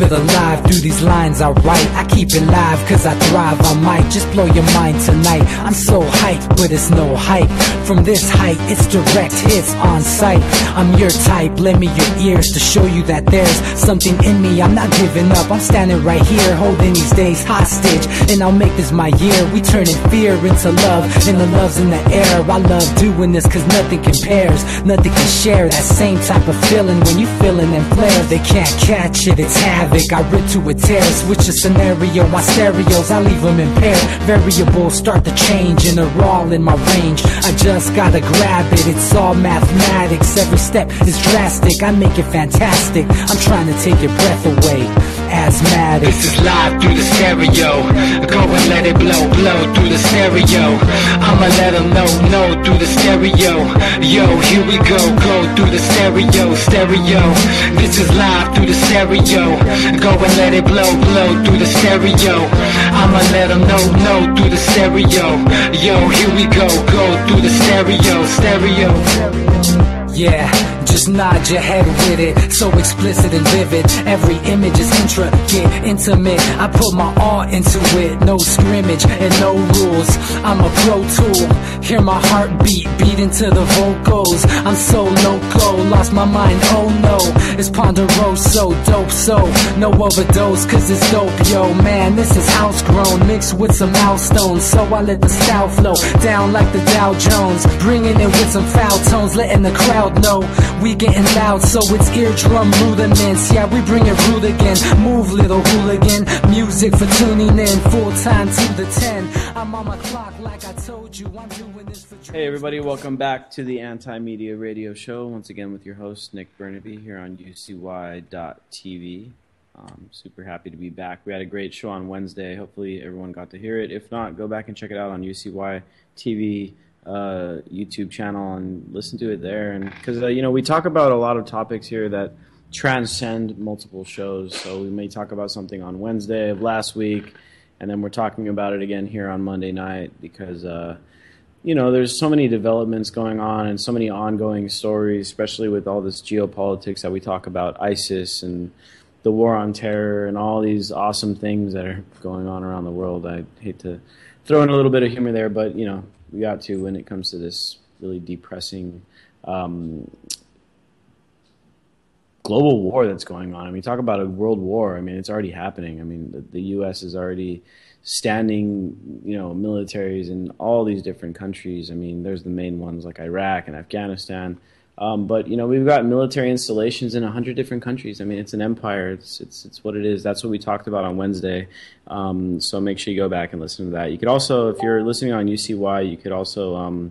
it alive through these lines I write. I keep it live cause I thrive. I might just blow your mind tonight. I'm so hyped, but it's no hype. From this height, it's direct hits on sight. I'm your type, lend me your ears to show you that there's something in me. I'm not giving up, I'm standing right here, holding these days hostage. And I'll make this my year. We turning fear into love, and the love's in the air. I love doing this cause nothing compares. Nothing can share that same type of feeling when you feeling them flares. They can't catch it, it's havoc. I rip to a tear, switch a scenario. My stereos, I leave them impaired. Variables start to change and they're all in my range. I just gotta grab it, it's all mathematics. Every step is drastic, I make it fantastic. I'm trying to take your breath away. Asthmatic. This is live through the stereo. Go and let it blow, blow through the stereo. I'ma let them know through the stereo. Yo, here we go through the stereo, stereo. This is live through the stereo. Go and let it blow, blow through the stereo. I'ma let them know through the stereo. Yo, here we go through the stereo, stereo. Yeah, just nod your head with it, so explicit and vivid. Every image is intricate, intimate. I put my all into it, no scrimmage and no rules. I'm a pro tool, hear my heartbeat, beat into the vocals. I'm so loco, lost my mind, oh no. It's Ponderoso, dope, so no overdose, cause it's dope, yo. Man, this is house grown, mixed with some milestones. So I let the style flow down like the Dow Jones, bringing it with some foul tones, letting the crowd know we getting loud, so it's eardrum rudiments. Yeah, we bring it rude again. Move, little hooligan. Music for tuning in, full time to the 10. I'm on my clock like I told you. I'm doing this for. Hey everybody, welcome back to the Anti-Media Radio Show. Once again with your host Nick Burnaby here on UCY.TV. Super happy to be back. We had a great show on Wednesday. Hopefully everyone got to hear it. If not, go back and check it out on UCY.TV. YouTube channel and listen to it there. And because we talk about a lot of topics here that transcend multiple shows, so we may talk about something on Wednesday of last week and then we're talking about it again here on Monday night because there's so many developments going on and so many ongoing stories, especially with all this geopolitics that we talk about, ISIS and the war on terror and all these awesome things that are going on around the world. I hate to throw in a little bit of humor there, but we got to when it comes to this really depressing global war that's going on. I mean, talk about a world war. I mean, it's already happening. I mean, the U.S. is already standing, militaries in all these different countries. I mean, there's the main ones like Iraq and Afghanistan. But we've got military installations in 100 different countries. I mean, it's an empire. It's what it is. That's what we talked about on Wednesday. So make sure you go back and listen to that. You could also, if you're listening on UCY, you could also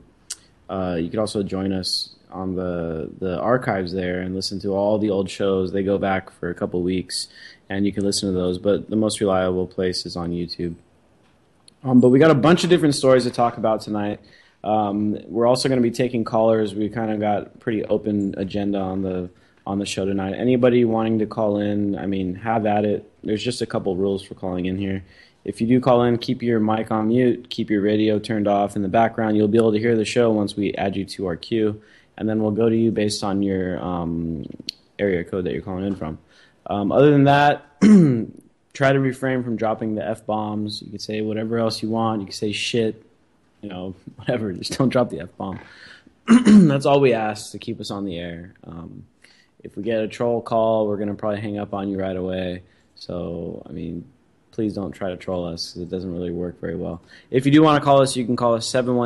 join us on the archives there and listen to all the old shows. They go back for a couple weeks, and you can listen to those. But the most reliable place is on YouTube. But we got a bunch of different stories to talk about tonight. We're also going to be taking callers. We kind of got pretty open agenda on the show tonight. Anybody wanting to call in, I mean, have at it. There's just a couple rules for calling in here. If you do call in, keep your mic on mute, keep your radio turned off in the background. You'll be able to hear the show once we add you to our queue, and then we'll go to you based on your area code that you're calling in from. Other than that, try to refrain from dropping the F-bombs. You can say whatever else you want. You can say shit. Whatever, just don't drop the F-bomb. That's all we ask to keep us on the air. If we get a troll call, we're going to probably hang up on you right away. So, I mean, please don't try to troll us because it doesn't really work very well. If you do want to call us, you can call us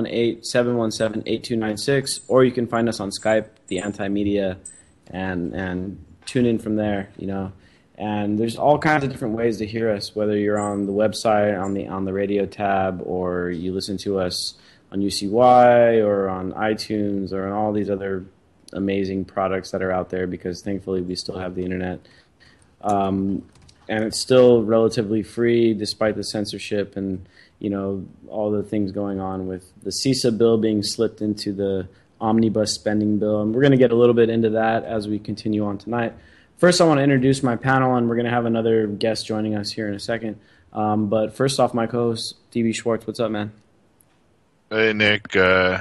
718-717-8296, or you can find us on Skype, the Anti-Media, and tune in from there, And there's all kinds of different ways to hear us, whether you're on the website, on the radio tab, or you listen to us on UCY or on iTunes or on all these other amazing products that are out there, because thankfully we still have the internet. And it's still relatively free despite the censorship and, all the things going on with the CISA bill being slipped into the omnibus spending bill. And we're going to get a little bit into that as we continue on tonight. First, I want to introduce my panel, and we're going to have another guest joining us here in a second. But first off, my co-host, DB Schwartz. What's up, man? Hey, Nick. This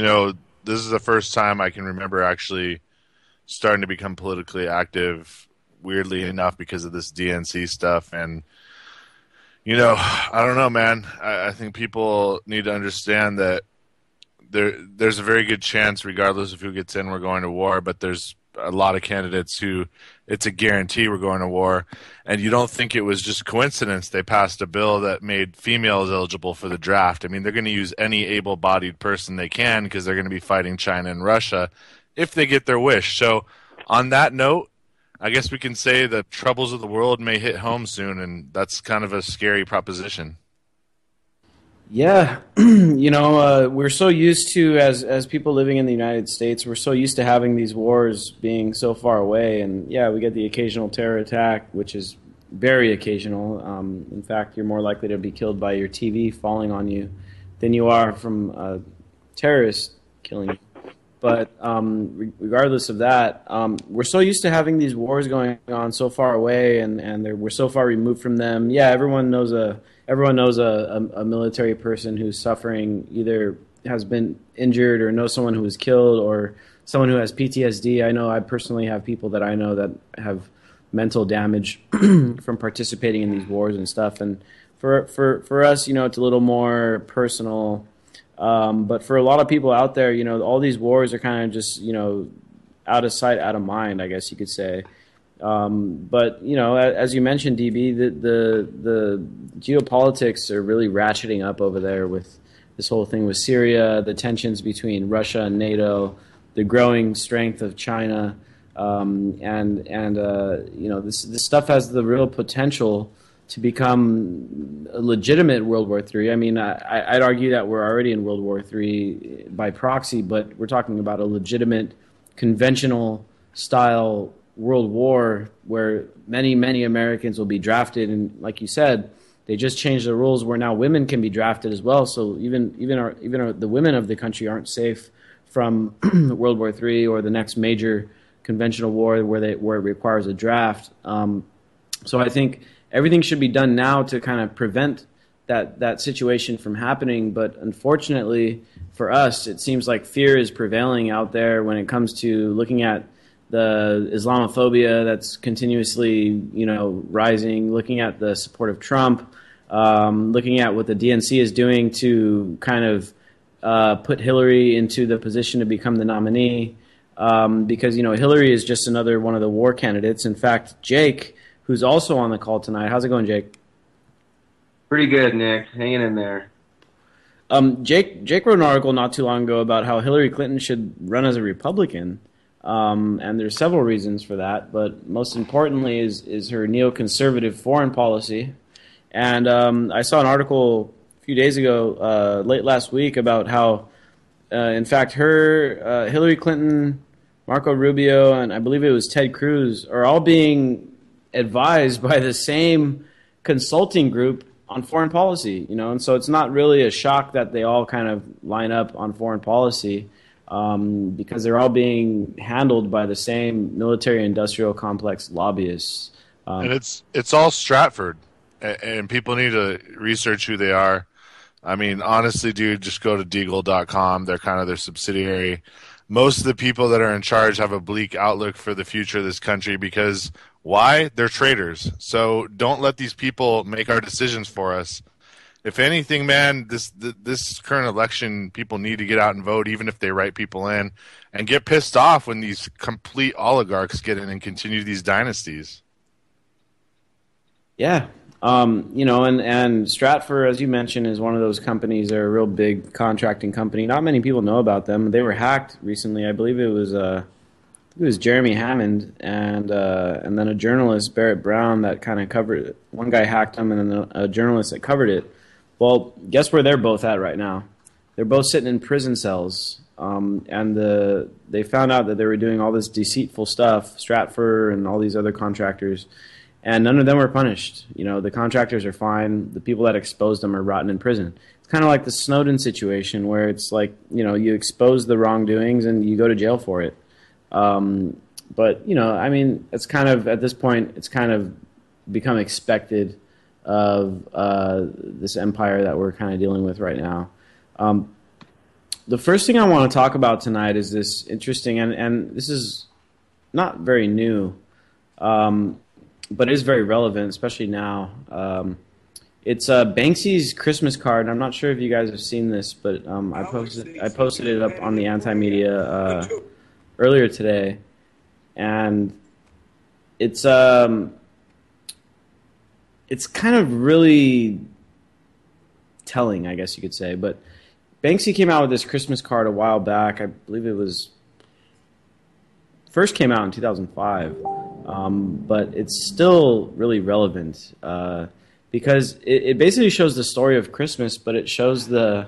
is the first time I can remember actually starting to become politically active weirdly enough, because of this DNC stuff. And, you know, I don't know, man. I think people need to understand that there's a very good chance, regardless of who gets in, we're going to war. But there's a lot of candidates who it's a guarantee we're going to war. And you don't think it was just coincidence they passed a bill that made females eligible for the draft. I mean, they're going to use any able-bodied person they can because they're going to be fighting China and Russia if they get their wish. So on that note, I guess we can say the troubles of the world may hit home soon, and that's kind of a scary proposition. Yeah, you know, we're so used to, as people living in the United States, we're so used to having these wars being so far away. And yeah, we get the occasional terror attack, which is very occasional. In fact, you're more likely to be killed by your TV falling on you than you are from a terrorist killing you. But regardless of that, we're so used to having these wars going on so far away, and we're so far removed from them. Yeah, everyone knows a military person who's suffering, either has been injured or knows someone who was killed or someone who has PTSD. I personally have people that I know that have mental damage from participating in these wars and stuff. And for us, you know, it's a little more personal. But for a lot of people out there, you know, all these wars are kind of just, you know, out of sight, out of mind, I guess you could say. But, you know, as you mentioned, DB, the geopolitics are really ratcheting up over there with this whole thing with Syria, the tensions between Russia and NATO, the growing strength of China, and you know, this stuff has the real potential to become a legitimate World War III. I mean, I'd argue that we're already in World War III by proxy, but we're talking about a legitimate, conventional style World War where many, many Americans will be drafted. And like you said, they just changed the rules where now women can be drafted as well. So even the women of the country aren't safe from World War III or the next major conventional war where it requires a draft. So I think everything should be done now to kind of prevent that situation from happening. But unfortunately for us, it seems like fear is prevailing out there when it comes to looking at the Islamophobia that's continuously, you know, rising, looking at the support of Trump, looking at what the DNC is doing to kind of put Hillary into the position to become the nominee. Because, you know, Hillary is just another one of the war candidates. In fact, Jake, who's also on the call tonight. How's it going, Jake? Pretty good, Nick. Hanging in there. Jake wrote an article not too long ago about how Hillary Clinton should run as a Republican. And there's several reasons for that, but most importantly is her neoconservative foreign policy. And I saw an article a few days ago, late last week, about how, in fact, Hillary Clinton, Marco Rubio, and I believe it was Ted Cruz are all being advised by the same consulting group on foreign policy, you know, and so it's not really a shock that they all kind of line up on foreign policy, because they're all being handled by the same military-industrial complex lobbyists. And it's all Stratford, and people need to research who they are. I mean, honestly, dude, just go to Deagle.com. They're kind of their subsidiary. Most of the people that are in charge have a bleak outlook for the future of this country because why? They're traitors. So don't let these people make our decisions for us. If anything, man, this current election, people need to get out and vote, even if they write people in, and get pissed off when these complete oligarchs get in and continue these dynasties. Yeah. You know, and Stratford, as you mentioned, is one of those companies. They're a real big contracting company. Not many people know about them. They were hacked recently. I believe it was Jeremy Hammond and then a journalist, Barrett Brown, that kind of covered it. One guy hacked them, and then a journalist that covered it. Well, guess where they're both at right now? They're both sitting in prison cells, and they found out that they were doing all this deceitful stuff, Stratford and all these other contractors, and none of them were punished. You know, the contractors are fine. The people that exposed them are rotting in prison. It's kind of like the Snowden situation where it's like, you know, you expose the wrongdoings and you go to jail for it. But, you know, I mean, it's kind of, at this point, it's kind of become expected of this empire that we're kind of dealing with right now. The first thing I want to talk about tonight is this interesting, and this is not very new, but it is very relevant, especially now. It's Banksy's Christmas card. I'm not sure if you guys have seen this, but I posted it up on the Anti-Media earlier today, and it's kind of really telling, I guess you could say. But Banksy came out with this Christmas card a while back. I believe it was first came out in 2005, but it's still really relevant because it basically shows the story of Christmas, but it shows the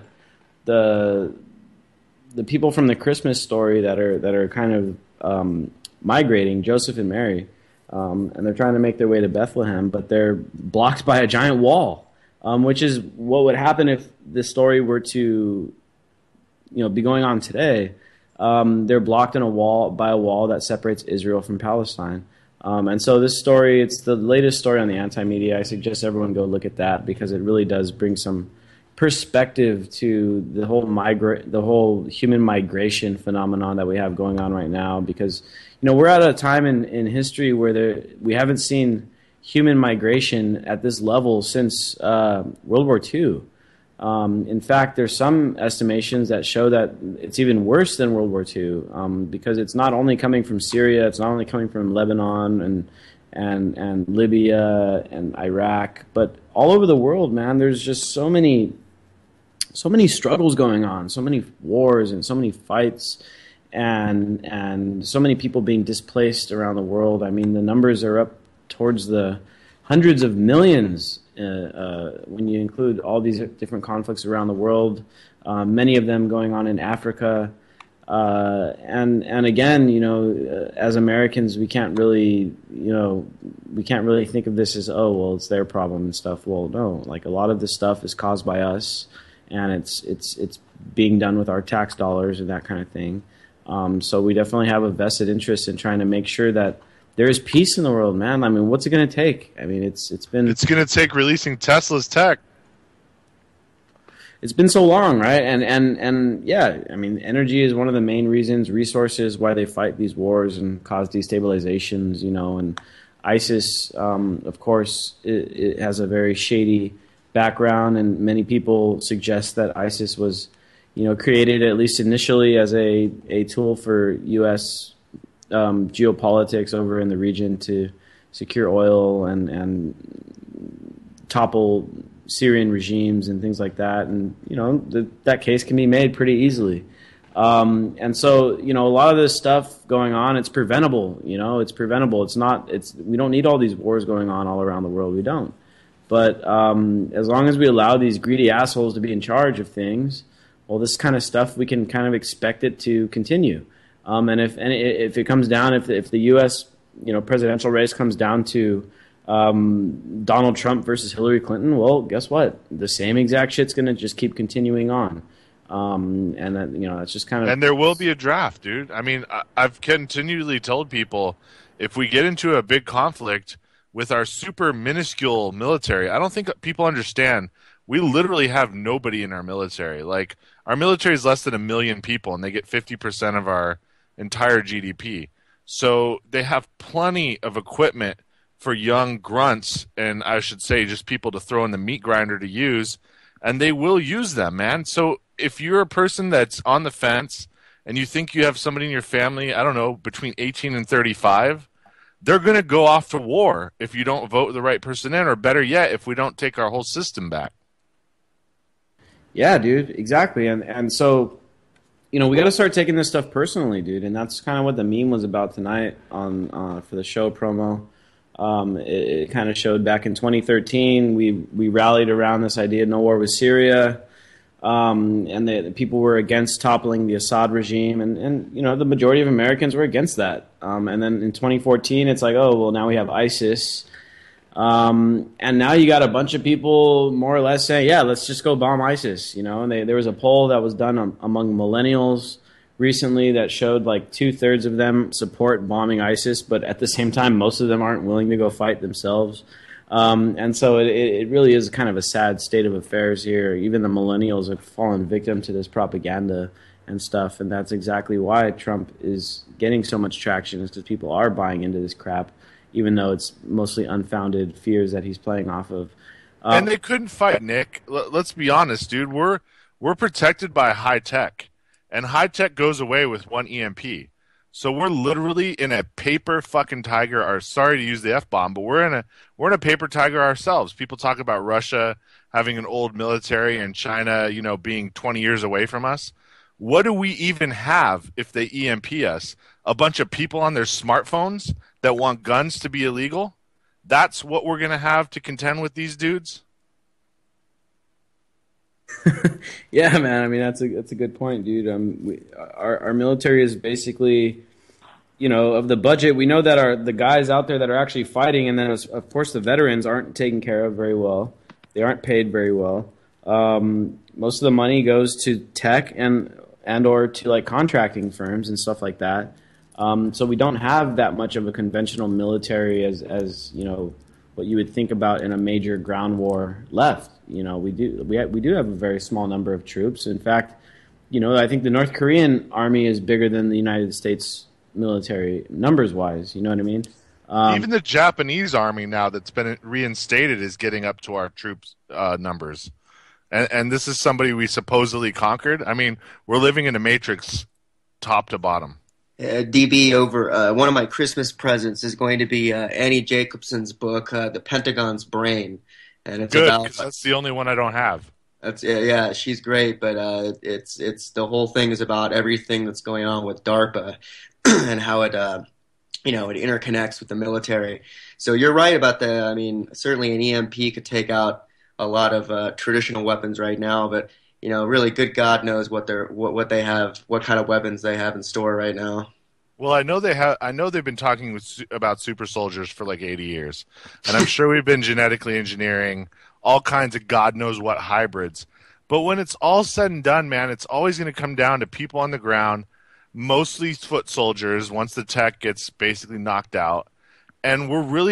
people from the Christmas story that are kind of migrating, Joseph and Mary, and they're trying to make their way to Bethlehem, but they're blocked by a giant wall, which is what would happen if this story were to, be going on today. They're blocked by a wall that separates Israel from Palestine. And so this story, it's the latest story on the Anti-Media. I suggest everyone go look at that because it really does bring some perspective to the whole human migration phenomenon that we have going on right now. Because we're at a time in history where we haven't seen human migration at this level since World War II. In fact, there's some estimations that show that it's even worse than World War II because it's not only coming from Syria, it's not only coming from Lebanon and Libya and Iraq, but all over the world, man. There's just so many struggles going on, so many wars and so many fights, and so many people being displaced around the world. I mean, the numbers are up towards the hundreds of millions. When you include all these different conflicts around the world, many of them going on in Africa, and again, as Americans, we can't really think of this as, oh, well, it's their problem and stuff. Well, no, like a lot of this stuff is caused by us, and it's being done with our tax dollars and that kind of thing. So we definitely have a vested interest in trying to make sure that there is peace in the world, man. I mean, what's it going to take? I mean, it's going to take releasing Tesla's tech. It's been so long, right? And yeah, I mean, energy is one of the main reasons, resources, why they fight these wars and cause destabilizations, and ISIS, of course, it has a very shady background, and many people suggest that ISIS was, created at least initially as a tool for U.S. Geopolitics over in the region to secure oil and topple Syrian regimes and things like that. And, that case can be made pretty easily. And so, a lot of this stuff going on, it's preventable, it's preventable. We don't need all these wars going on all around the world. We don't. But as long as we allow these greedy assholes to be in charge of things, well, this kind of stuff, we can kind of expect it to continue. And if it comes down, if the U.S. Presidential race comes down to Donald Trump versus Hillary Clinton, well, guess what? The same exact shit's going to just keep continuing on, and that, that's just kind of. And there will be a draft, dude. I mean, I've continually told people if we get into a big conflict with our super minuscule military, I don't think people understand. We literally have nobody in our military. Like, our military is less than 1 million people, and they get 50% of our entire GDP. So they have plenty of equipment for young grunts, and I should say just people to throw in the meat grinder to use, and they will use them, man. So if you're a person that's on the fence and you think you have somebody in your family, I don't know, between 18 and 35, they're going to go off to war if you don't vote the right person in, or better yet, if we don't take our whole system back. Yeah, dude, exactly. And so, we got to start taking this stuff personally, dude. And that's kind of what the meme was about tonight on for the show promo. It kind of showed back in 2013, we rallied around this idea of no war with Syria. And the people were against toppling the Assad regime. And the majority of Americans were against that. And then in 2014, it's like, oh, well, now we have ISIS. And now you got a bunch of people more or less saying, yeah, let's just go bomb ISIS, and there was a poll that was done among millennials recently that showed like 2/3 of them support bombing ISIS, but at the same time, most of them aren't willing to go fight themselves. And so it really is kind of a sad state of affairs here. Even the millennials have fallen victim to this propaganda and stuff, and that's exactly why Trump is getting so much traction, is because people are buying into this crap. even though it's mostly unfounded fears that he's playing off of. And they couldn't fight, Nick. Let's be honest, dude. We're protected by high tech, and high tech goes away with one EMP. So we're literally in a paper fucking tiger. Sorry to use the F-bomb, but we're in a paper tiger ourselves. People talk about Russia having an old military and China, being 20 years away from us. What do we even have if they EMP us? A bunch of people on their smartphones that want guns to be illegal? That's what we're going to have to contend with these dudes? Yeah, man. I mean, that's a good point, dude. Our military is basically, of the budget. We know that the guys out there that are actually fighting, and then of course the veterans aren't taken care of very well. They aren't paid very well. Most of the money goes to tech and or to like contracting firms and stuff like that. So we don't have that much of a conventional military as what you would think about in a major ground war left. We do have a very small number of troops. In fact, I think the North Korean army is bigger than the United States military numbers wise. You know what I mean? Even the Japanese army now that's been reinstated is getting up to our troops numbers. And this is somebody we supposedly conquered. I mean, we're living in a matrix top to bottom. DB, over one of my Christmas presents is going to be Annie Jacobson's book, The Pentagon's Brain, and it's good, about. Because that's the only one I don't have. That's yeah, she's great, but it's the whole thing is about everything that's going on with DARPA and how it it interconnects with the military. So you're right about certainly an EMP could take out a lot of traditional weapons right now, but. Really, good God knows what they have, what kind of weapons they have in store right now. Well, I know they've been talking about super soldiers for like 80 years, and I'm sure we've been genetically engineering all kinds of God knows what hybrids. But when it's all said and done, man, it's always going to come down to people on the ground, mostly foot soldiers. Once the tech gets basically knocked out, and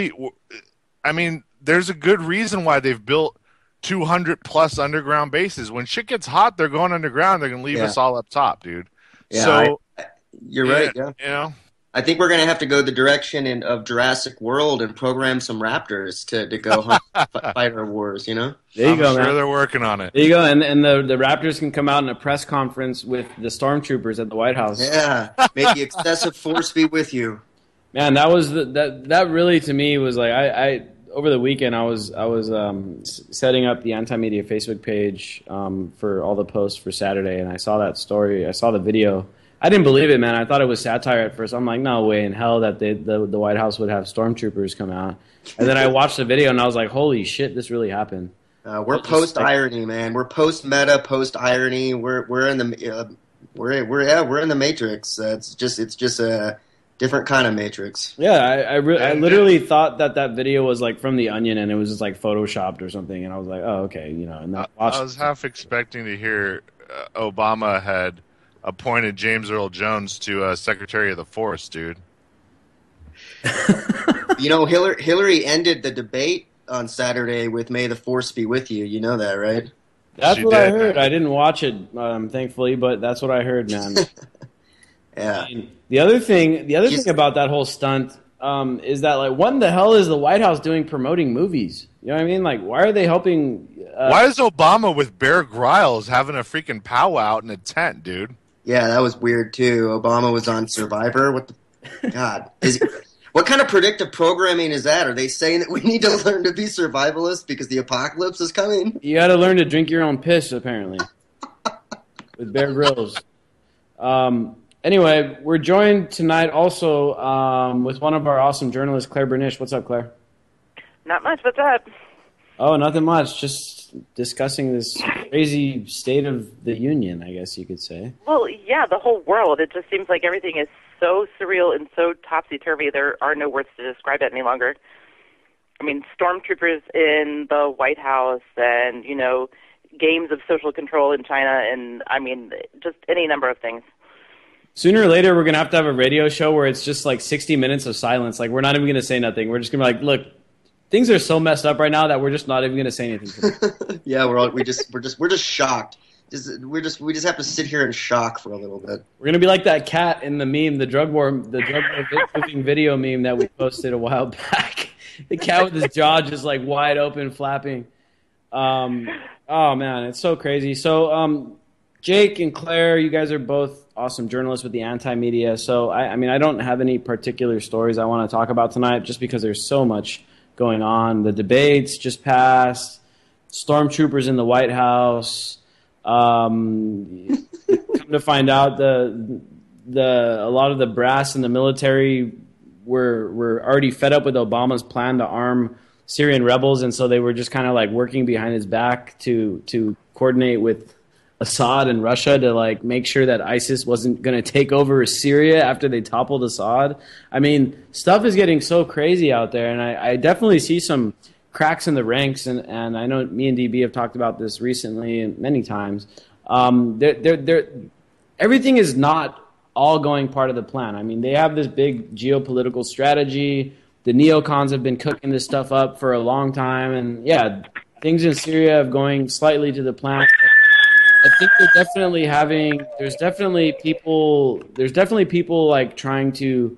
there's a good reason why they've built 200 plus underground bases. When shit gets hot, they're going underground. They're going to leave us all up top, dude. Yeah, so you're right. Yeah. I think we're going to have to go the direction of Jurassic World and program some raptors to go fight our wars. There you I'm go, sure man. They're working on it. There you go, and the raptors can come out in a press conference with the stormtroopers at the White House. Yeah, may the excessive force be with you. Man, that was that really to me was like I over the weekend, I was setting up the Anti-Media Facebook page for all the posts for Saturday, and I saw that story. I saw the video. I didn't believe it, man. I thought it was satire at first. I'm like, no way in hell that the White House would have stormtroopers come out. And then I watched the video, and I was like, holy shit, this really happened. We're post-irony, man. We're post-meta, post-irony. We're in the we're in the Matrix. It's just a different kind of Matrix. Yeah, I literally thought that video was like from The Onion, and it was just like photoshopped or something. And I was like, oh, okay, And I was half expecting to hear Obama had appointed James Earl Jones to Secretary of the Force, dude. Hillary ended the debate on Saturday with "May the Force be with you." You know that, right? That's what I heard. I didn't watch it, thankfully, but that's what I heard, man. Yeah. The other thing about that whole stunt is that, like, what in the hell is the White House doing promoting movies? You know what I mean? Like, why are they helping? Why is Obama with Bear Grylls having a freaking powwow out in a tent, dude? Yeah, that was weird too. Obama was on Survivor. What the God? What kind of predictive programming is that? Are they saying that we need to learn to be survivalists because the apocalypse is coming? You got to learn to drink your own piss, apparently, with Bear Grylls. Anyway, we're joined tonight also with one of our awesome journalists, Claire Bernish. What's up, Claire? Not much. What's up? Oh, nothing much. Just discussing this crazy state of the union, I guess you could say. Well, yeah, the whole world. It just seems like everything is so surreal and so topsy-turvy. There are no words to describe it any longer. I mean, stormtroopers in the White House and, games of social control in China and, just any number of things. Sooner or later, we're going to have a radio show where it's just like 60 minutes of silence. Like, we're not even going to say nothing. We're just going to be like, look, things are so messed up right now that we're just not even going to say anything. Yeah, we're just shocked. we just have to sit here in shock for a little bit. We're gonna be like that cat in the meme, the drug war cooking video meme that we posted a while back. The cat with his jaw just like wide open, flapping. Oh man, it's so crazy. So Jake and Claire, you guys are both awesome journalists with the Anti-Media. So I mean, I don't have any particular stories I want to talk about tonight, just because there's so much going on. The debates just passed. Stormtroopers in the White House. Come to find out, a lot of the brass in the military were already fed up with Obama's plan to arm Syrian rebels, and so they were just kind of like working behind his back to coordinate with Assad and Russia to like make sure that ISIS wasn't going to take over Syria after they toppled Assad. I mean, stuff is getting so crazy out there, and I definitely see some cracks in the ranks, and I know me and DB have talked about this recently and many times. Everything is not all going part of the plan. I mean, they have this big geopolitical strategy. The neocons have been cooking this stuff up for a long time, and yeah, things in Syria are going slightly to the plan. I think there's definitely people like trying to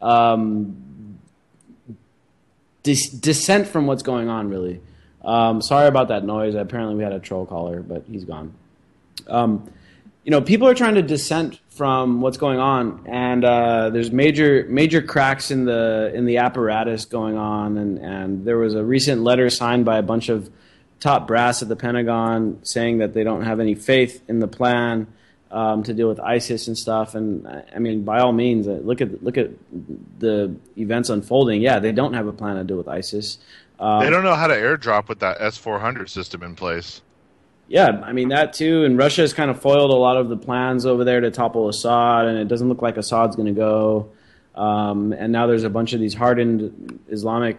dissent from what's going on, really. Sorry about that noise. Apparently we had a troll caller, but he's gone. People are trying to dissent from what's going on, and there's major cracks in the apparatus going on, and there was a recent letter signed by a bunch of top brass at the Pentagon saying that they don't have any faith in the plan to deal with ISIS and stuff. And I mean, by all means, look at the events unfolding. Yeah, they don't have a plan to deal with ISIS. They don't know how to airdrop with that S-400 system in place. Yeah, I mean, that too. And Russia has kind of foiled a lot of the plans over there to topple Assad, and it doesn't look like Assad's going to go. And now there's a bunch of these hardened Islamic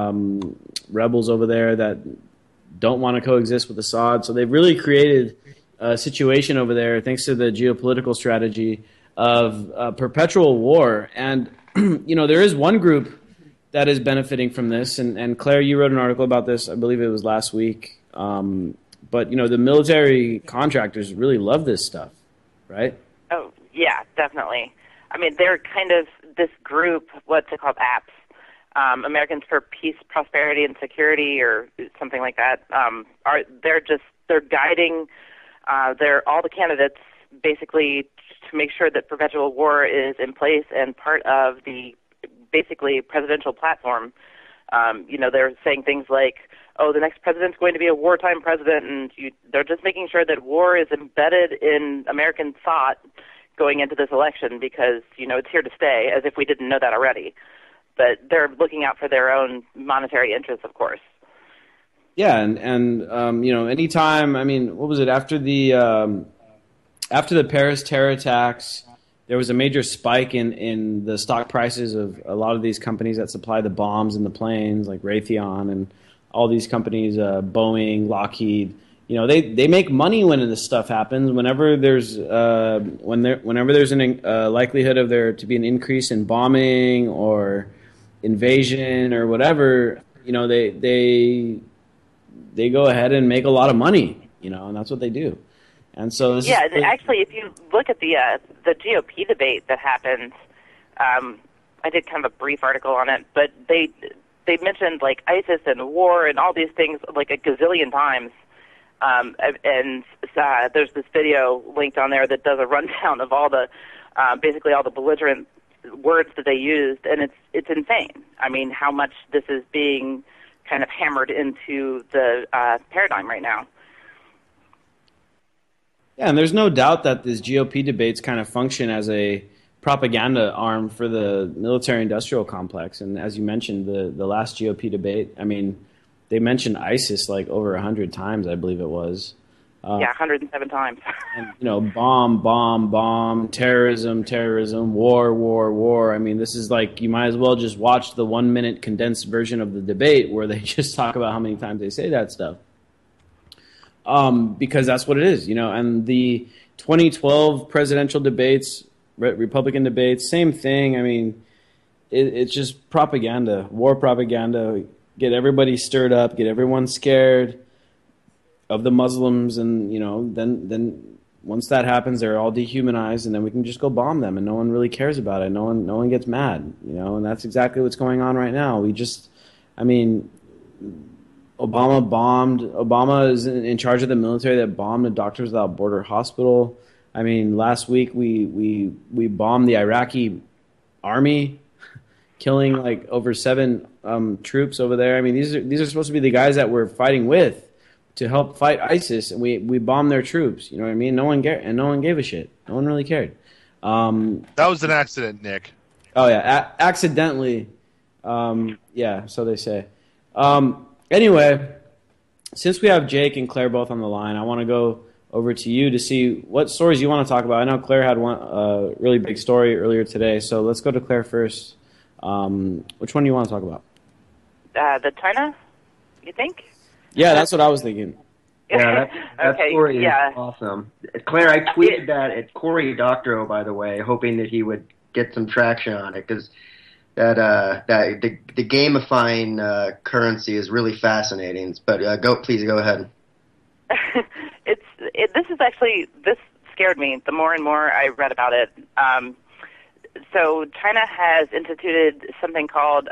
rebels over there that don't want to coexist with Assad. So they've really created a situation over there, thanks to the geopolitical strategy of perpetual war. And, there is one group that is benefiting from this. And Claire, you wrote an article about this. I believe it was last week. But, the military contractors really love this stuff, right? Oh, yeah, definitely. I mean, they're kind of this group, what's it called, APPS, Americans for Peace, Prosperity, and Security, or something like that. They're guiding all the candidates basically to make sure that perpetual war is in place and part of the basically presidential platform. They're saying things like, oh, the next president's going to be a wartime president, and they're just making sure that war is embedded in American thought going into this election because, it's here to stay, as if we didn't know that already. But they're looking out for their own monetary interests, of course. Yeah, and anytime, I mean, what was it, after the Paris terror attacks, there was a major spike in the stock prices of a lot of these companies that supply the bombs and the planes, like Raytheon and all these companies, Boeing, Lockheed. They make money when this stuff happens. Whenever there's whenever there's a likelihood of there to be an increase in bombing or invasion or whatever, they go ahead and make a lot of money, and that's what they do. And so actually, if you look at the GOP debate that happened, I did kind of a brief article on it, but they mentioned like ISIS and war and all these things like a gazillion times. And there's this video linked on there that does a rundown of all the basically all the belligerent words that they used, and it's insane. I mean, how much this is being kind of hammered into the paradigm right now. Yeah, and there's no doubt that these GOP debates kind of function as a propaganda arm for the military-industrial complex. And as you mentioned, the last GOP debate, I mean, they mentioned ISIS like over 100 times, I believe it was. 107 times. And, bomb, terrorism, war. I mean, this is like, you might as well just watch the 1-minute condensed version of the debate where they just talk about how many times they say that stuff. Because that's what it is, and the 2012 presidential debates, Republican debates, same thing. I mean, it's just propaganda, war propaganda, get everybody stirred up, get everyone scared. of the Muslims, and then once that happens, they're all dehumanized, and then we can just go bomb them, and no one really cares about it. No one gets mad, and that's exactly what's going on right now. Obama is in charge of the military that bombed the Doctors Without Border hospital. I mean, last week we bombed the Iraqi army, killing like over 7 troops over there. I mean, these are supposed to be the guys that we're fighting with to help fight ISIS, and we bombed their troops. You know what I mean? No one gave a shit. No one really cared. That was an accident, Nick. Oh yeah, accidentally. Yeah, so they say. Anyway, since we have Jake and Claire both on the line, I want to go over to you to see what stories you want to talk about. I know Claire had one really big story earlier today, so let's go to Claire first. Which one do you want to talk about? The China, you think? Yeah, that's what I was thinking. Yeah, that Okay, story yeah. is awesome. Claire, I tweeted that at Cory Doctorow, by the way, hoping that he would get some traction on it, because the gamifying currency is really fascinating. But please go ahead. This scared me the more and more I read about it. So China has instituted something called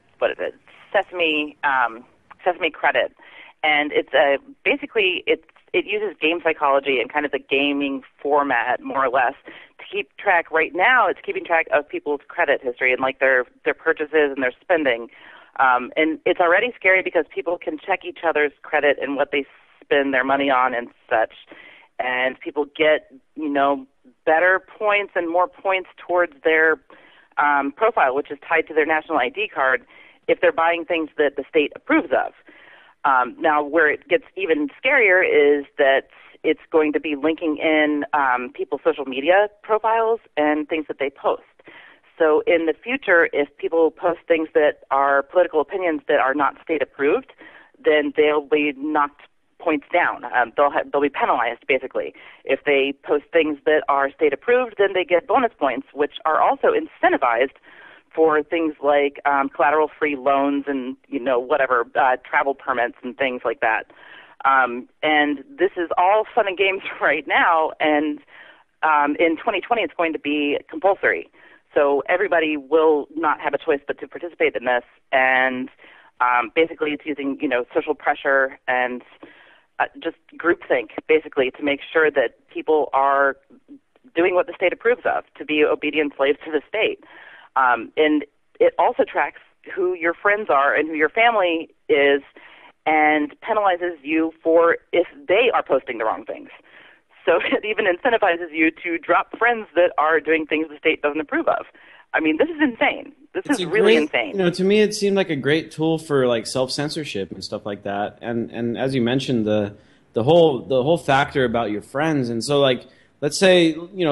Sesame Credit, and it's basically it uses game psychology and kind of the gaming format, more or less, to keep track. Right now, it's keeping track of people's credit history and like their purchases and their spending. And it's already scary because people can check each other's credit and what they spend their money on and such. And people get, better points and more points towards their profile, which is tied to their national ID card, if they're buying things that the state approves of. Now, where it gets even scarier is that it's going to be linking in people's social media profiles and things that they post. So in the future, if people post things that are political opinions that are not state approved, then they'll be knocked points down. They'll be penalized, basically. If they post things that are state approved, then they get bonus points, which are also incentivized for things like collateral-free loans and, whatever, travel permits and things like that. And this is all fun and games right now, and in 2020 it's going to be compulsory. So everybody will not have a choice but to participate in this, and basically it's using, social pressure and just groupthink, basically, to make sure that people are doing what the state approves of, to be obedient slaves to the state. And it also tracks who your friends are and who your family is, and penalizes you for if they are posting the wrong things. So it even incentivizes you to drop friends that are doing things the state doesn't approve of. I mean, this is insane. This is really insane. To me, it seemed like a great tool for like self-censorship and stuff like that. And as you mentioned, the whole factor about your friends. And so, like, let's say you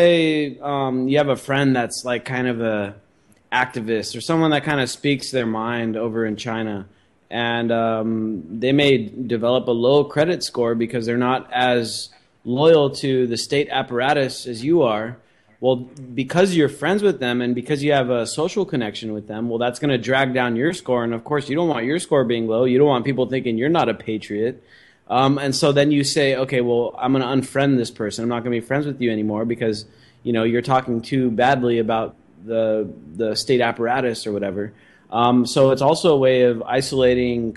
have a friend that's like kind of a activist or someone that kind of speaks their mind over in China, and they may develop a low credit score because they're not as loyal to the state apparatus as you are. Well, because you're friends with them and because you have a social connection with them, well, that's going to drag down your score. And of course, you don't want your score being low. You don't want people thinking you're not a patriot. And so then you say, okay, well, I'm going to unfriend this person. I'm not going to be friends with you anymore because, you're talking too badly about the state apparatus or whatever. So it's also a way of isolating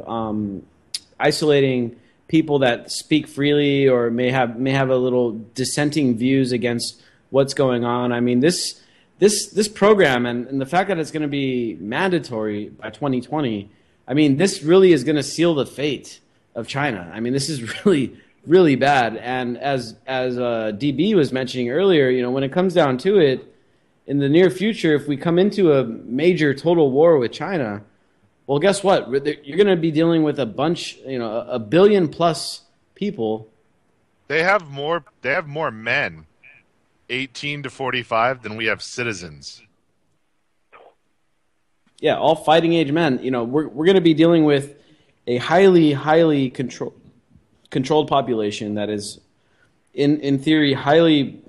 people that speak freely or may have a little dissenting views against what's going on. I mean, this program and the fact that it's going to be mandatory by 2020, I mean, this really is going to seal the fate of China. I mean, this is really, really bad. And as DB was mentioning earlier, when it comes down to it, in the near future, if we come into a major total war with China, well, guess what? You're going to be dealing with a bunch, a billion plus people. They have more men, 18 to 45, than we have citizens. Yeah, all fighting age men. We're going to be dealing with a highly, highly controlled population that is, in theory, highly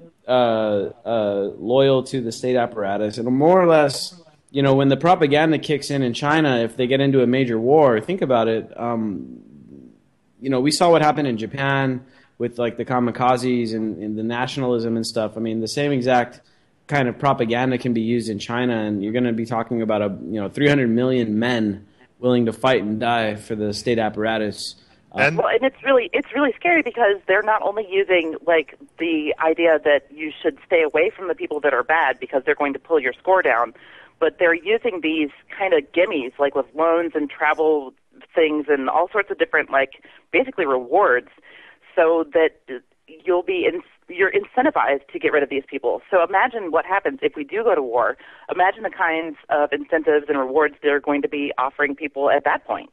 loyal to the state apparatus, and more or less. When the propaganda kicks in China, if they get into a major war, think about it. we saw what happened in Japan with like the kamikazes and the nationalism and stuff. I mean, the same exact kind of propaganda can be used in China, and you're going to be talking about 300 million men willing to fight and die for the state apparatus. And it's really scary because they're not only using like the idea that you should stay away from the people that are bad because they're going to pull your score down, but they're using these kind of gimmies like with loans and travel things and all sorts of different like basically rewards, so that you're incentivized to get rid of these people. So imagine what happens if we do go to war. Imagine the kinds of incentives and rewards they're going to be offering people at that point.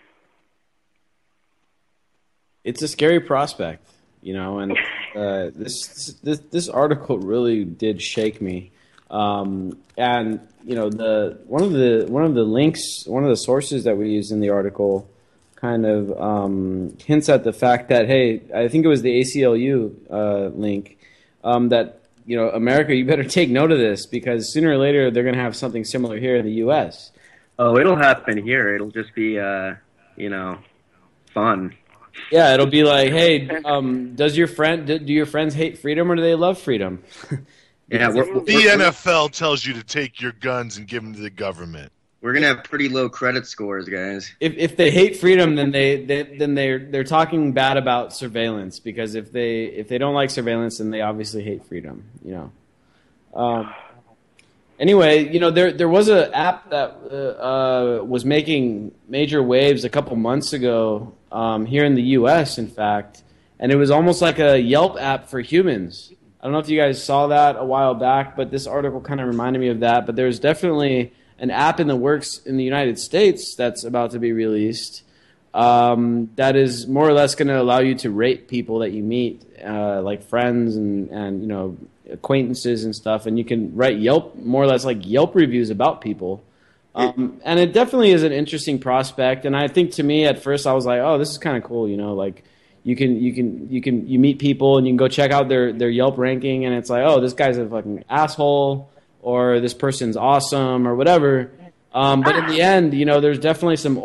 It's a scary prospect, and this article really did shake me. And one of the links, one of the sources that we used in the article, kind of hints at the fact that, hey, I think it was the ACLU link, that America, you better take note of this because sooner or later they're going to have something similar here in the U.S. Oh, it'll happen here. It'll just be fun. Yeah, it'll be like, hey, do your friends hate freedom or do they love freedom? Yeah, the NFL tells you to take your guns and give them to the government. We're gonna have pretty low credit scores, guys. If they hate freedom, then they're talking bad about surveillance, because if they don't like surveillance, then they obviously hate freedom. Anyway, there was an app that was making major waves a couple months ago here in the U.S., in fact, and it was almost like a Yelp app for humans. I don't know if you guys saw that a while back, but this article kind of reminded me of that. But there's definitely an app in the works in the United States that's about to be released that is more or less going to allow you to rate people that you meet, like friends and acquaintances and stuff, and you can write more or less like Yelp reviews about people. And it definitely is an interesting prospect. And I think, to me, at first I was like, oh, this is kind of cool, like you meet people and you can go check out their Yelp ranking, and it's like, oh, this guy's a fucking asshole, or this person's awesome, or whatever. But in the end, there's definitely some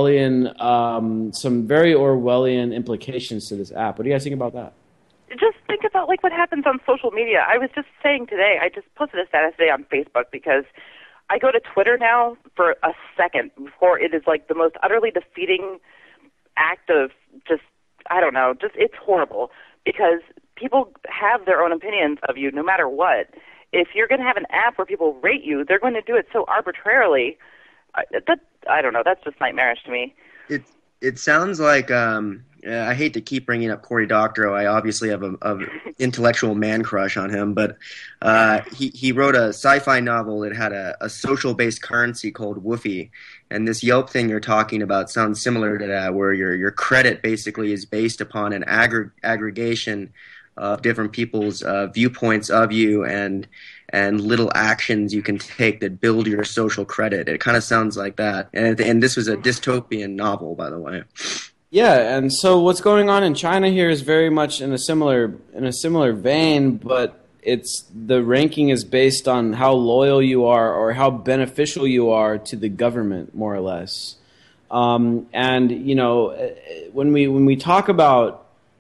some very Orwellian implications to this app. What do you guys think about that? Just think about like what happens on social media. I was just saying today, I just posted a status today on Facebook because I go to Twitter now for a second before it is like the most utterly defeating act of just, I don't know, just it's horrible because people have their own opinions of you no matter what. If you're going to have an app where people rate you, they're going to do it so arbitrarily. I don't know. That's just nightmarish to me. It sounds like I hate to keep bringing up Cory Doctorow. I obviously have a intellectual man crush on him, but he wrote a sci-fi novel that had a social-based currency called Woofy, and this Yelp thing you're talking about sounds similar to that, where your credit basically is based upon an aggregation of different people's viewpoints of you and little actions you can take that build your social credit. It kind of sounds like that. And this was a dystopian novel, by the way. Yeah, and so what's going on in China here is very much in a similar vein, but the ranking is based on how loyal you are or how beneficial you are to the government, more or less. And when we talk about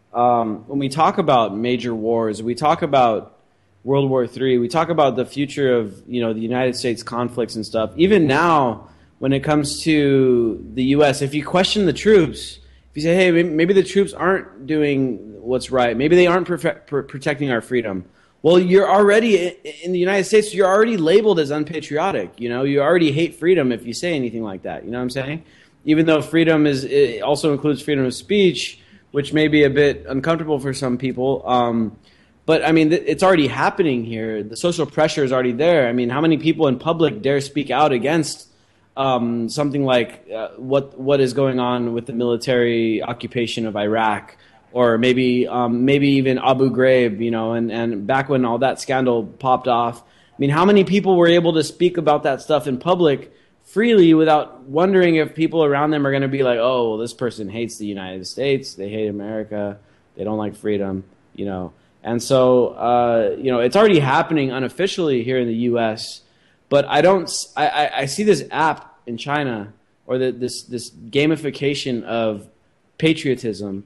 major wars, we talk about World War III, we talk about the future of the United States conflicts and stuff. Even now, when it comes to the U.S., if you question the troops, if you say, hey, maybe the troops aren't doing what's right, maybe they aren't protecting our freedom. Well, you're already in the United States. You're already labeled as unpatriotic. You already hate freedom if you say anything like that. You know what I'm saying? Even though freedom it also includes freedom of speech, which may be a bit uncomfortable for some people. But, I mean, it's already happening here. The social pressure is already there. I mean, how many people in public dare speak out against something like what is going on with the military occupation of Iraq, or maybe even Abu Ghraib, and back when all that scandal popped off. I mean, how many people were able to speak about that stuff in public freely without wondering if people around them are going to be like, oh, well, this person hates the United States, they hate America, they don't like freedom, And so, it's already happening unofficially here in the U.S., but I see this app in China, or this gamification of patriotism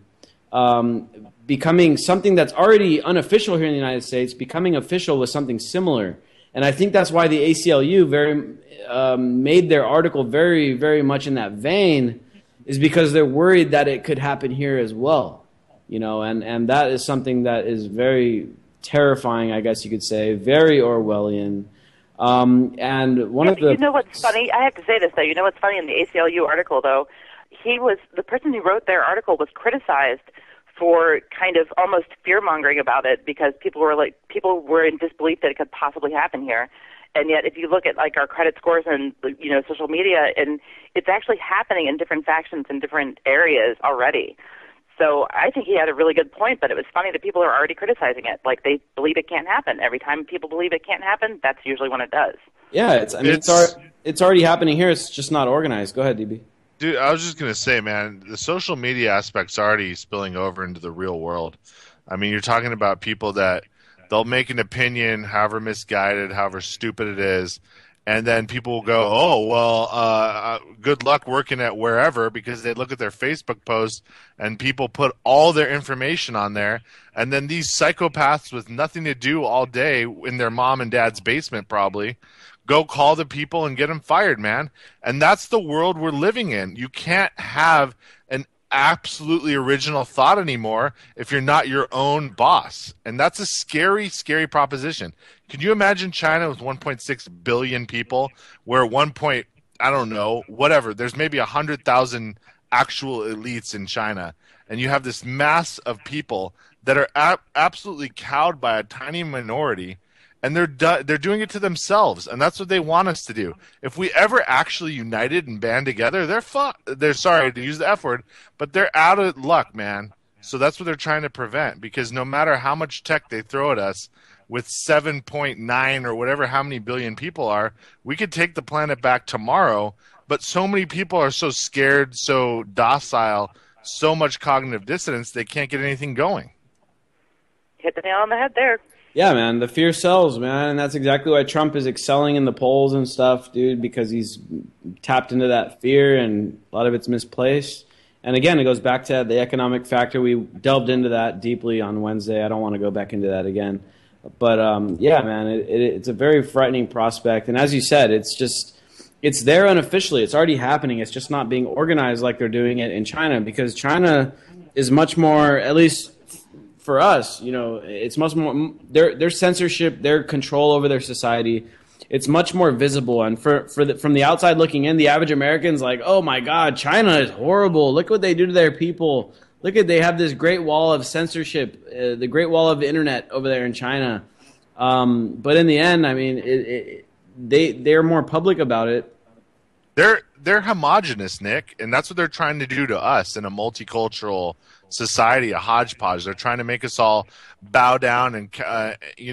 becoming something that's already unofficial here in the United States, becoming official with something similar. And I think that's why the ACLU made their article very, very much in that vein, is because they're worried that it could happen here as well. And that is something that is very terrifying, I guess you could say, very Orwellian. And one of the... You know what's funny? I have to say this, though. You know what's funny in the ACLU article, though? The person who wrote their article was criticized for kind of almost fear-mongering about it, because people were in disbelief that it could possibly happen here. And yet, if you look at our credit scores and social media, and it's actually happening in different factions in different areas already. So I think he had a really good point, but it was funny that people are already criticizing it. Like, they believe it can't happen. Every time people believe it can't happen, that's usually when it does. Yeah, it's already happening here. It's just not organized. Go ahead, DB. Dude, I was just going to say, man, the social media aspect's already spilling over into the real world. I mean, you're talking about people that they'll make an opinion, however misguided, however stupid it is, and then people will go, oh, well, good luck working at wherever, because they look at their Facebook post and people put all their information on there, and then these psychopaths with nothing to do all day in their mom and dad's basement probably go call the people and get them fired, man. And that's the world we're living in. You can't have an absolutely original thought anymore if you're not your own boss. And that's a scary, scary proposition. Can you imagine China with 1.6 billion people, where I don't know, whatever, there's maybe 100,000 actual elites in China, and you have this mass of people that are absolutely cowed by a tiny minority, and they're doing it to themselves, and that's what they want us to do. If we ever actually united and band together, they're sorry to use the F word, but they're out of luck, man. So that's what they're trying to prevent, because no matter how much tech they throw at us, with 7.9 or whatever how many billion people are, we could take the planet back tomorrow, but so many people are so scared, so docile, so much cognitive dissonance, they can't get anything going. Hit the nail on the head there. Yeah, man, the fear sells, man, and that's exactly why Trump is excelling in the polls and stuff, dude, because he's tapped into that fear, and a lot of it's misplaced. And again, it goes back to the economic factor. We delved into that deeply on Wednesday. I don't want to go back into that again. But, yeah, man, it's a very frightening prospect. And as you said, it's there unofficially. It's already happening. It's just not being organized like they're doing it in China, because China is much more, at least for us, it's much more their censorship, their control over their society. It's much more visible, and from the outside looking in, the average American's like, oh my God, China is horrible. Look what they do to their people. They have this great wall of censorship, the great wall of the internet over there in China. But in the end, I mean, they're more public about it. They're homogenous, Nick, and that's what they're trying to do to us in a multicultural society, a hodgepodge. They're trying to make us all bow down and,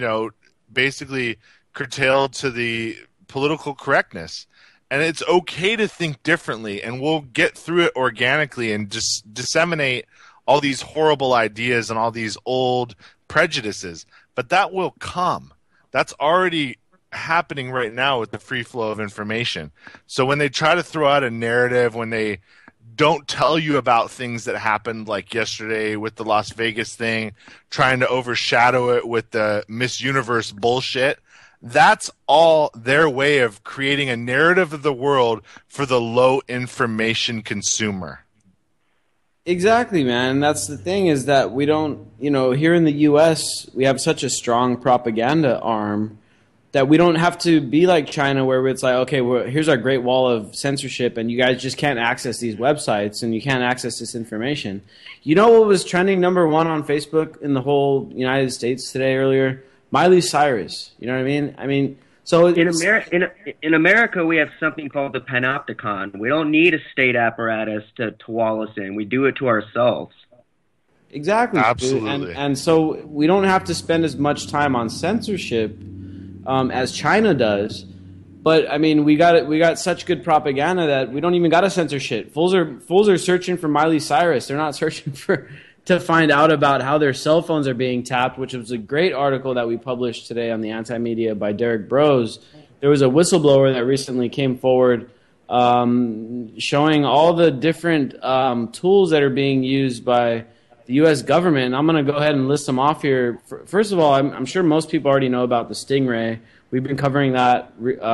basically curtail to the political correctness. And it's okay to think differently, and we'll get through it organically and just disseminate all these horrible ideas and all these old prejudices. But that will come. That's already happening right now with the free flow of information. So when they try to throw out a narrative, when they don't tell you about things that happened like yesterday with the Las Vegas thing, trying to overshadow it with the Miss Universe bullshit, that's all their way of creating a narrative of the world for the low information consumer. Exactly, man. And that's the thing, is that we don't, here in the U.S., we have such a strong propaganda arm that we don't have to be like China, where it's like, okay, here's our great wall of censorship, and you guys just can't access these websites, and you can't access this information. You know what was trending number one on Facebook in the whole United States today earlier? Miley Cyrus. You know what I mean? So in America, we have something called the panopticon. We don't need a state apparatus to wall us in. We do it to ourselves. Exactly. Absolutely. And so we don't have to spend as much time on censorship as China does. But I mean, we got such good propaganda that we don't even got to censor shit. Fools are searching for Miley Cyrus. They're not searching to find out about how their cell phones are being tapped, which was a great article that we published today on the Anti-Media by Derek Bros. There was a whistleblower that recently came forward showing all the different tools that are being used by the U.S. government. And I'm going to go ahead and list them off here. First of all, I'm sure most people already know about the Stingray. We've been covering that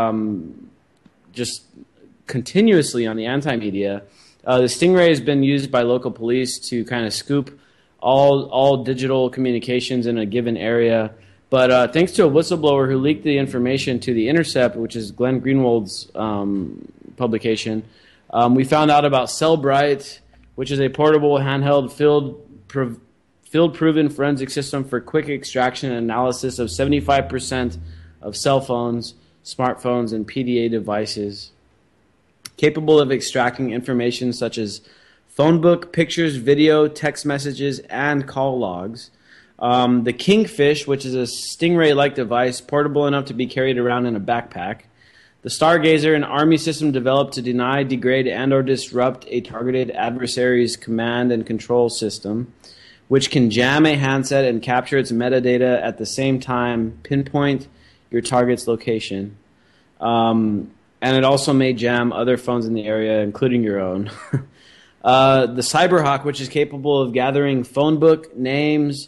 just continuously on the anti-media. The Stingray has been used by local police to kind of scoop all digital communications in a given area. But thanks to a whistleblower who leaked the information to The Intercept, which is Glenn Greenwald's publication, we found out about Cellbrite, which is a portable, handheld, field-proven forensic system for quick extraction and analysis of 75% of cell phones, smartphones, and PDA devices, capable of extracting information such as phone book, pictures, video, text messages, and call logs. The Kingfish, which is a Stingray-like device, portable enough to be carried around in a backpack. The Stargazer, an Army system developed to deny, degrade, and or disrupt a targeted adversary's command and control system, which can jam a handset and capture its metadata at the same time, pinpoint your target's location. And it also may jam other phones in the area, including your own. The Cyberhawk, which is capable of gathering phone book names,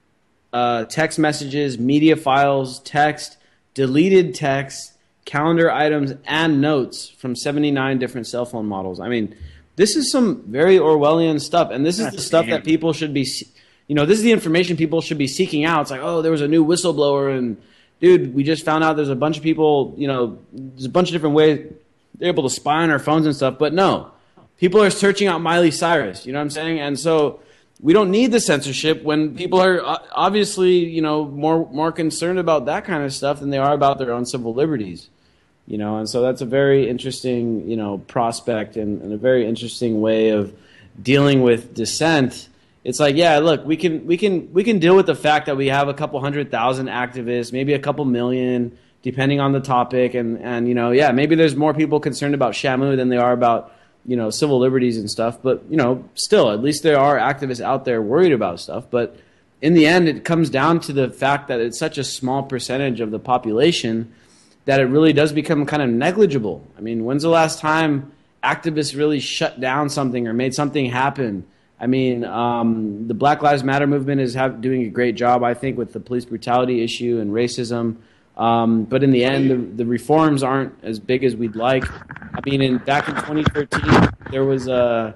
text messages, media files, text, deleted text, calendar items, and notes from 79 different cell phone models. I mean, this is some very Orwellian stuff, and this is the stuff that people should be, this is the information people should be seeking out. It's like, oh, there was a new whistleblower, and dude, we just found out there's a bunch of people, there's a bunch of different ways they're able to spy on our phones and stuff, but no. People are searching out Miley Cyrus, you know what I'm saying? And so we don't need the censorship when people are obviously, more concerned about that kind of stuff than they are about their own civil liberties. And so that's a very interesting, prospect and a very interesting way of dealing with dissent. It's like, yeah, look, we can deal with the fact that we have a couple 100,000 activists, maybe a couple million, depending on the topic, and maybe there's more people concerned about Shamu than they are about civil liberties and stuff. But still, at least there are activists out there worried about stuff. But in the end, it comes down to the fact that it's such a small percentage of the population that it really does become kind of negligible. I mean, when's the last time activists really shut down something or made something happen? I mean, the Black Lives Matter movement is doing a great job, I think, with the police brutality issue and racism. But in the end, the reforms aren't as big as we'd like. I mean, back in 2013, there was the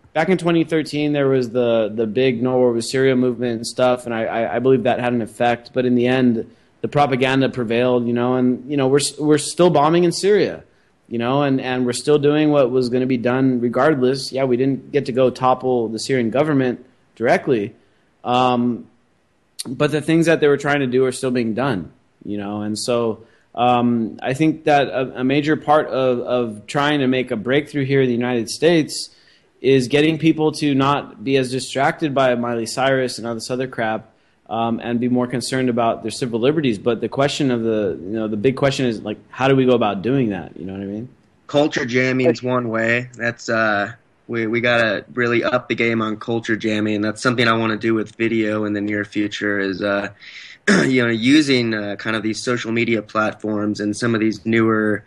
big No War with Syria movement and stuff, and I believe that had an effect. But in the end, the propaganda prevailed, and we're still bombing in Syria, and we're still doing what was going to be done regardless. Yeah, we didn't get to go topple the Syrian government directly, but the things that they were trying to do are still being done, and so I think that a major part of trying to make a breakthrough here in the United States is getting people to not be as distracted by Miley Cyrus and all this other crap, and be more concerned about their civil liberties. But the question of the big question is, like, how do we go about doing that? You know what I mean? Culture jamming is one way. That's we got to really up the game on culture jamming. That's something I want to do with video in the near future is, using kind of these social media platforms and some of these newer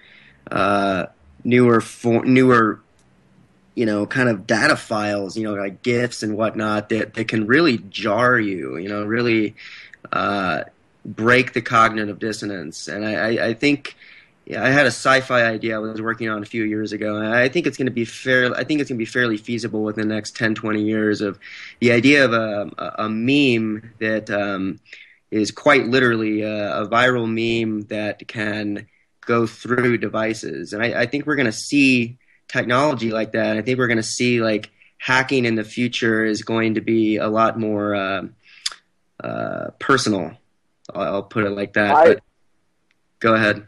kind of data files, like GIFs and whatnot that can really jar you, really break the cognitive dissonance. And I think I had a sci-fi idea I was working on a few years ago, and I think it's going to be fairly feasible within the next 10, 20 years of the idea of a meme that is quite literally a viral meme that can go through devices. And I think we're going to see technology like that. I think we're going to see like hacking in the future is going to be a lot more personal. I'll put it like that. But go ahead.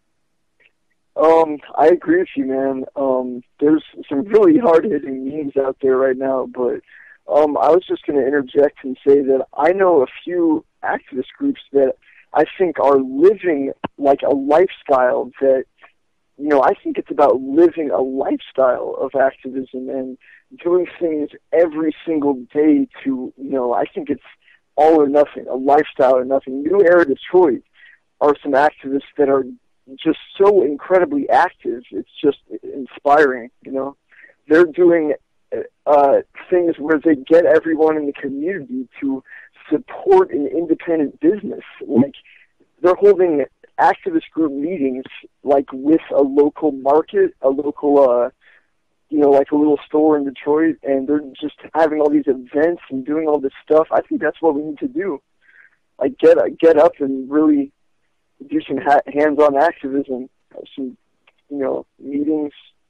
I agree with you, man. There's some really hard-hitting memes out there right now, but I was just going to interject and say that I know a few activist groups that I think are living like a lifestyle that, I think it's about living a lifestyle of activism and doing things every single day to, I think it's all or nothing, a lifestyle or nothing. New Era Detroit are some activists that are just so incredibly active. It's just inspiring, you know. They're doing things where they get everyone in the community to support an independent business. Like, they're holding activist group meetings, like, with a local market, a local, you know, like a little store in Detroit, and they're just having all these events and doing all this stuff. I think that's what we need to do. Like, get up and really do some hands-on activism, some, you know, meetings,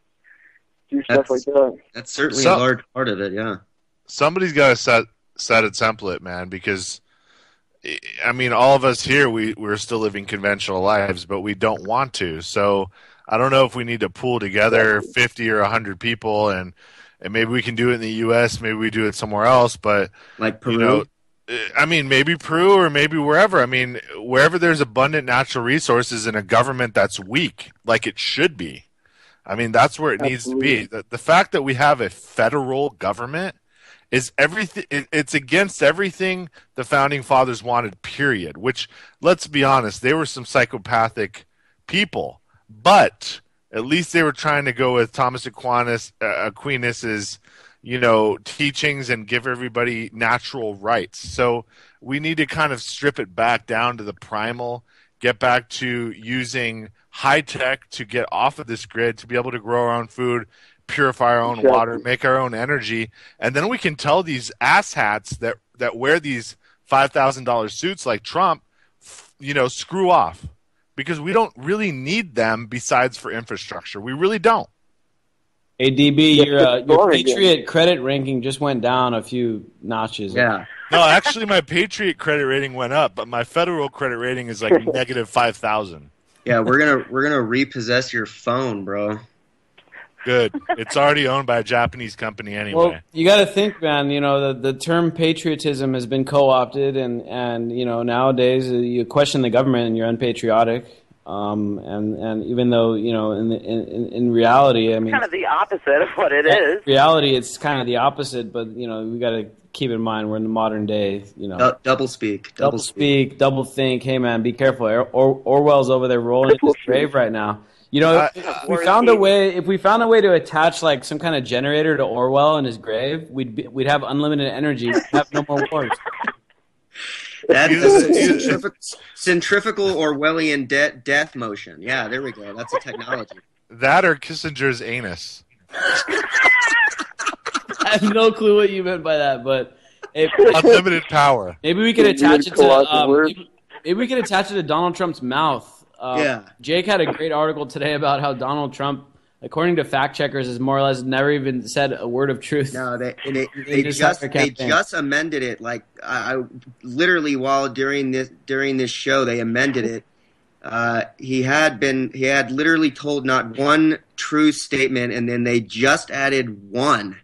do stuff like that. That's certainly a large part of it, yeah. Somebody's got to set a template, man, because, I mean, all of us here, we're still living conventional lives, but we don't want to. So I don't know if we need to pool together 50 or 100 people, and maybe we can do it in the U.S., maybe we do it somewhere else, but, like Peru? You know, I mean, maybe Peru or maybe wherever. I mean, wherever there's abundant natural resources in a government that's weak, like it should be. I mean, that's where it needs to be. The fact that we have a federal government is everything. It's against everything the founding fathers wanted, period. Which, let's be honest, they were some psychopathic people, but at least they were trying to go with Thomas Aquinas's, you know, teachings and give everybody natural rights. So we need to kind of strip it back down to the primal, get back to using high tech to get off of this grid, to be able to grow our own food, purify our own water, make our own energy. And then we can tell these asshats that wear these $5,000 suits like Trump, you know, screw off, because we don't really need them besides for infrastructure. We really don't. Hey, DB, your Patriot credit ranking just went down a few notches. Yeah. No, actually, my Patriot credit rating went up, but my federal credit rating is like negative 5,000. Yeah, we're gonna repossess your phone, bro. Good. It's already owned by a Japanese company anyway. Well, you got to think, man. You know, the term patriotism has been co-opted, and you know, nowadays you question the government and you're unpatriotic. And even though, you know, in reality, I mean, kind of the opposite of what it is. In reality, it's kind of the opposite, but you know, we got to keep in mind we're in the modern day. You know, double speak, double think. Hey, man, be careful. Orwell's over there rolling in his grave right now. You know, if we found a way to attach like some kind of generator to Orwell in his grave, we'd have unlimited energy. We'd have no more wars. That's centrifugal Orwellian death motion. Yeah, there we go. That's a technology. That or Kissinger's anus. I have no clue what you meant by that, but unlimited power. Maybe we could attach it to maybe we could attach it to Donald Trump's mouth. Yeah. Jake had a great article today about how Donald Trump, according to fact checkers, has more or less never even said a word of truth. No, they just amended it. Like I literally, while during this show, they amended it. He had literally told not one true statement, and then they just added one.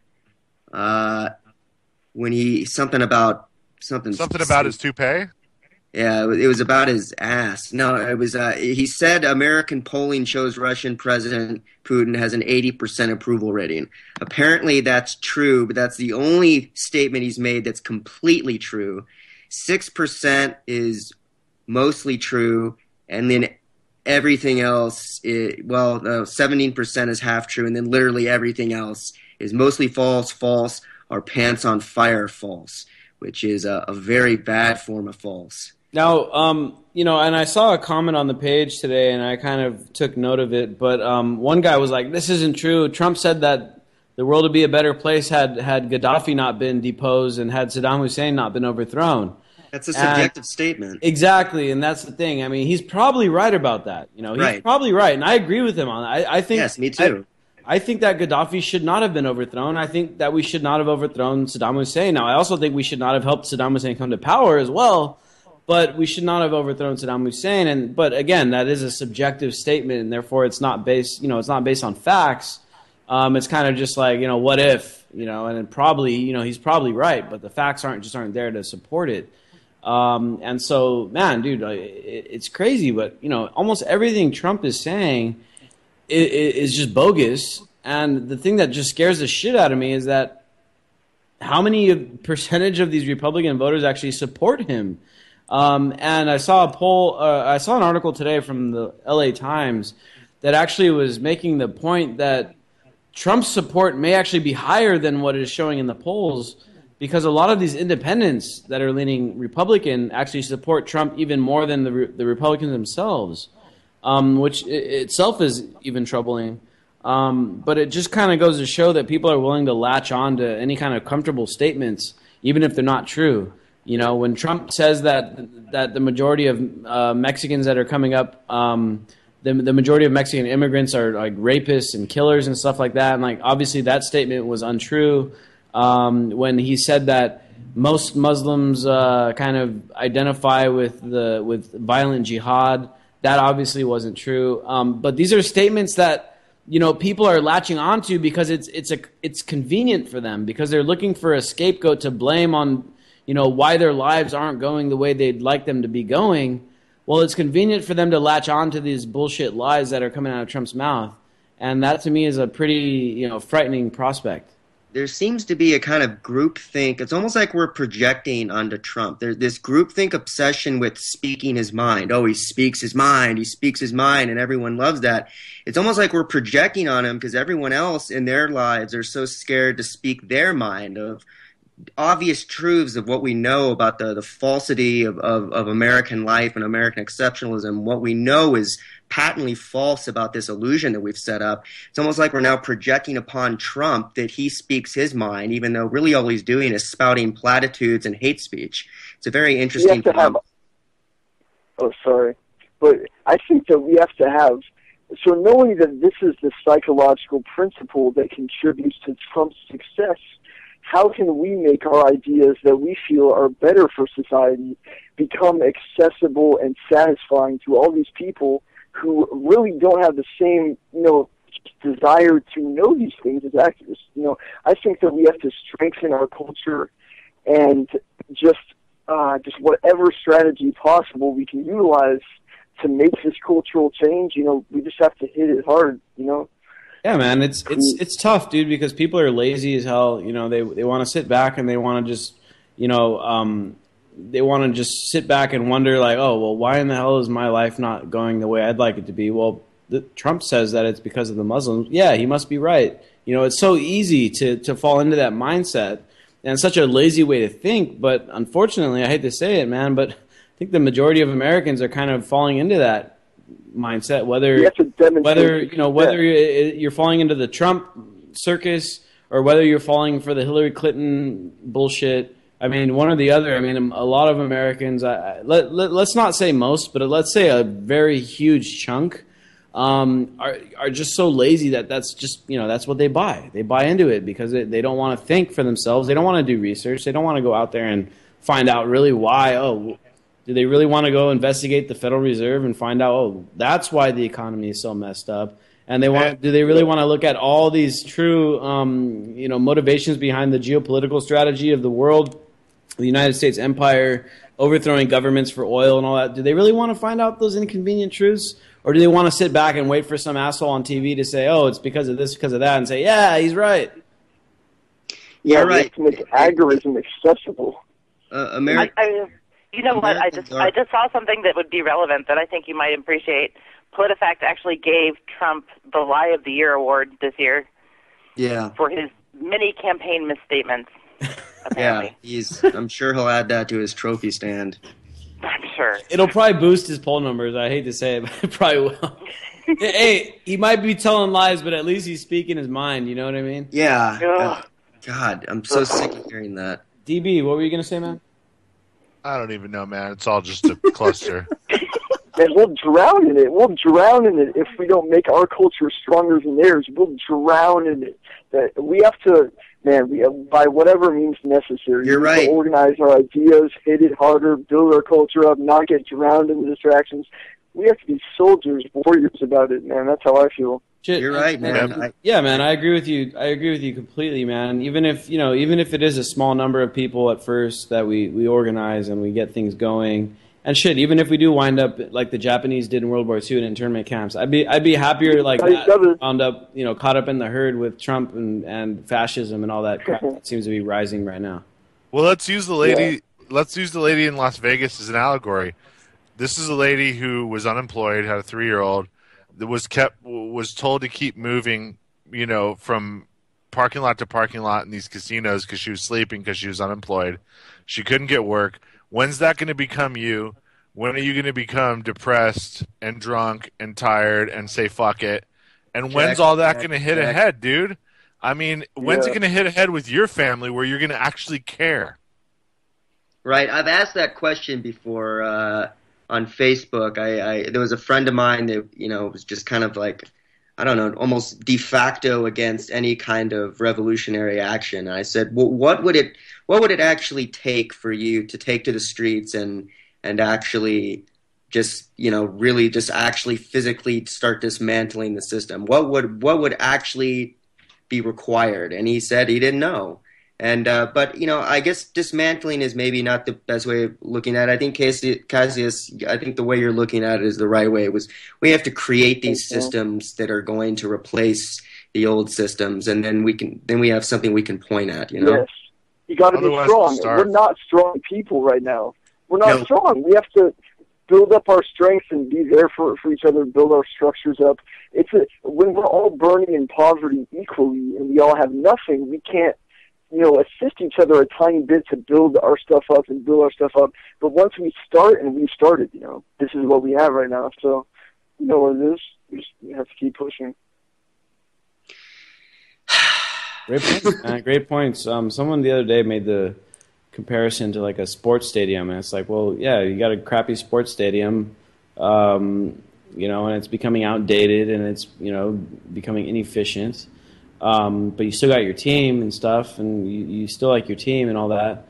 When he something about his toupee. Yeah, it was about his ass. No, it was. He said American polling shows Russian President Putin has an 80% approval rating. Apparently, that's true, but that's the only statement he's made that's completely true. 6% is mostly true, and then everything else, 17% is half true, and then literally everything else is mostly false, or pants on fire false, which is a very bad form of false. Now, you know, and I saw a comment on the page today, and I kind of took note of it, but one guy was like, this isn't true. Trump said that the world would be a better place had Gaddafi not been deposed and had Saddam Hussein not been overthrown. That's a subjective statement. Exactly, and that's the thing. I mean, he's probably right about that. You know, he's probably right, and I agree with him on that. I think, yes, me too. I think that Gaddafi should not have been overthrown. I think that we should not have overthrown Saddam Hussein. Now, I also think we should not have helped Saddam Hussein come to power as well. But we should not have overthrown Saddam Hussein. But again, that is a subjective statement, and therefore it's not based. You know, it's not based on facts. It's kind of just like, you know, what if, you know, and it probably, you know, he's probably right, but the facts aren't there to support it. And so, man, dude, it's crazy. But you know, almost everything Trump is saying is just bogus. And the thing that just scares the shit out of me is that how many percentage of these Republican voters actually support him? And I saw a poll. I saw an article today from the LA Times that actually was making the point that Trump's support may actually be higher than what is showing in the polls, because a lot of these independents that are leaning Republican actually support Trump even more than the Republicans themselves, which itself is even troubling. But it just kind of goes to show that people are willing to latch on to any kind of comfortable statements, even if they're not true. You know, when Trump says that the majority of Mexicans that are coming up, the majority of Mexican immigrants are like rapists and killers and stuff like that, and like obviously that statement was untrue. When he said that most Muslims kind of identify with violent jihad, that obviously wasn't true. But these are statements that, you know, people are latching onto because it's convenient for them, because they're looking for a scapegoat to blame on, you know, why their lives aren't going the way they'd like them to be going. Well, it's convenient for them to latch on to these bullshit lies that are coming out of Trump's mouth. And that to me is a pretty, you know, frightening prospect. There seems to be a kind of groupthink. It's almost like we're projecting onto Trump. There's this groupthink obsession with speaking his mind. Oh, he speaks his mind, and everyone loves that. It's almost like we're projecting on him because everyone else in their lives are so scared to speak their mind of obvious truths of what we know about the falsity of American life and American exceptionalism. What we know is patently false about this illusion that we've set up. It's almost like we're now projecting upon Trump that he speaks his mind, even though really all he's doing is spouting platitudes and hate speech. It's a very interesting thing. Oh, sorry. But I think that we have to have, so knowing that this is the psychological principle that contributes to Trump's success, how can we make our ideas that we feel are better for society become accessible and satisfying to all these people who really don't have the same, you know, desire to know these things as activists? You know, I think that we have to strengthen our culture and just whatever strategy possible we can utilize to make this cultural change. You know, we just have to hit it hard, you know? Yeah, man, it's tough, dude, because people are lazy as hell. You know, they want to sit back and they want to just, you know, they want to just sit back and wonder, like, oh, well, why in the hell is my life not going the way I'd like it to be? Well, Trump says that it's because of the Muslims. Yeah, he must be right. You know, it's so easy to fall into that mindset, and it's such a lazy way to think. But unfortunately, I hate to say it, man, but I think the majority of Americans are kind of falling into that mindset, whether you're falling into the Trump circus or whether you're falling for the Hillary Clinton bullshit. I mean, one or the other. I mean, a lot of Americans, let's not say most, but let's say a very huge chunk are just so lazy that's just, you know, that's what they buy. They buy into it because they don't want to think for themselves. They don't want to do research. They don't want to go out there and find out really why. Oh, do they really want to go investigate the Federal Reserve and find out, oh, that's why the economy is so messed up? And do they really want to look at all these true, you know, motivations behind the geopolitical strategy of the world, the United States empire, overthrowing governments for oil and all that? Do they really want to find out those inconvenient truths? Or do they want to sit back and wait for some asshole on TV to say, oh, it's because of this, because of that, and say, yeah, he's right? Yeah, right. To make agorism accessible. You know what? I just saw something that would be relevant that I think you might appreciate. PolitiFact actually gave Trump the Lie of the Year award this year. Yeah. For his many campaign misstatements. Apparently. Yeah, I'm sure he'll add that to his trophy stand. I'm sure. It'll probably boost his poll numbers. I hate to say it, but it probably will. Hey, he might be telling lies, but at least he's speaking his mind. You know what I mean? Yeah. God, I'm so sick of hearing that. DB, what were you going to say, man? I don't even know, man. It's all just a cluster. And we'll drown in it. We'll drown in it if we don't make our culture stronger than theirs. We'll drown in it. That we have to, man, by whatever means necessary. You're right. To organize our ideas, hit it harder, build our culture up, not get drowned in the distractions. We have to be soldiers, warriors about it, man. That's how I feel. Shit. You're right, man. Yeah, man, I agree with you. I agree with you completely, man. Even if it is a small number of people at first that we organize and we get things going, and shit, even if we do wind up like the Japanese did in World War II in internment camps, I'd be happier like that. Wound up, caught up in the herd with Trump and fascism and all that crap that seems to be rising right now. Well, let's use the lady let's use the lady in Las Vegas as an allegory. This is a lady who was unemployed, had a 3-year-old, that was told to keep moving, from parking lot to parking lot in these casinos because she was sleeping because she was unemployed. She couldn't get work. When's that going to become you? When are you going to become depressed and drunk and tired and say fuck it? And when's all that going to hit ahead, dude? I mean, when's it going to hit ahead with your family where you're going to actually care? Right. I've asked that question before on Facebook. There was a friend of mine that, was just kind of like, I don't know, almost de facto against any kind of revolutionary action. And I said, well, what would it actually take for you to take to the streets and actually just, really just actually physically start dismantling the system? What would actually be required? And he said he didn't know. And but I guess dismantling is maybe not the best way of looking at it. I think Cassius, I think the way you're looking at it is the right way. We have to create these systems that are going to replace the old systems, and then we have something we can point at. Yes, you got to be strong. We're not strong people right now. We're not strong. We have to build up our strengths and be there for each other, build our structures up. When we're all burning in poverty equally and we all have nothing, we can't, assist each other a tiny bit to build our stuff up. But once we start, and we've started, this is what we have right now. So, what it is, we have to keep pushing. Great points, man. Great points. Someone the other day made the comparison to like a sports stadium, and it's like, well, yeah, you got a crappy sports stadium, and it's becoming outdated and it's becoming inefficient. But you still got your team and stuff, and you still like your team and all that.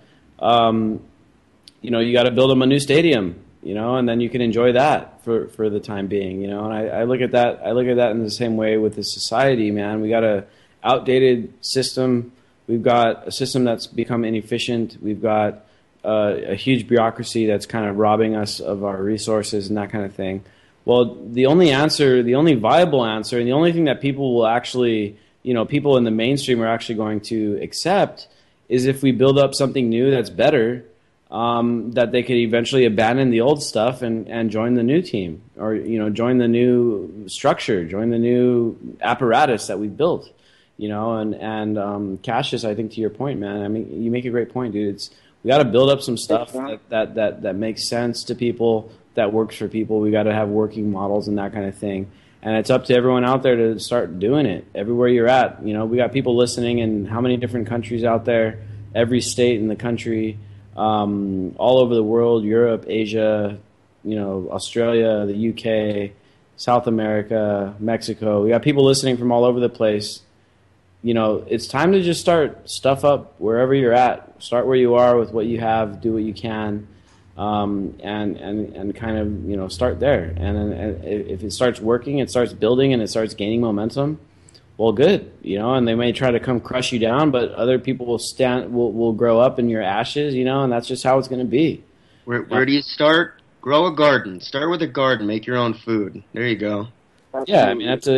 You got to build them a new stadium, and then you can enjoy that for the time being, And I look at that. I look at that in the same way with the society, man. We got a outdated system. We've got a system that's become inefficient. We've got a huge bureaucracy that's kind of robbing us of our resources and that kind of thing. Well, the only viable answer, and the only thing that people will actually, people in the mainstream are actually going to accept is if we build up something new that's better, that they could eventually abandon the old stuff and join the new team, or, join the new structure, join the new apparatus that we built. And Cassius, I think to your point, man, I mean, you make a great point, dude. We got to build up some stuff that makes sense to people, that works for people. We got to have working models and that kind of thing. And it's up to everyone out there to start doing it everywhere you're at. We got people listening in how many different countries out there, every state in the country, all over the world, Europe, Asia, Australia, the UK, South America, Mexico. We got people listening from all over the place. It's time to just start stuff up wherever you're at. Start where you are with what you have, do what you can, and kind of, start there. And if it starts working, it starts building, and it starts gaining momentum, well, good, and they may try to come crush you down, but other people will grow up in your ashes, and that's just how it's going to be. Where do you start? Grow a garden. Start with a garden. Make your own food. There you go. Absolutely. Yeah, I mean, that's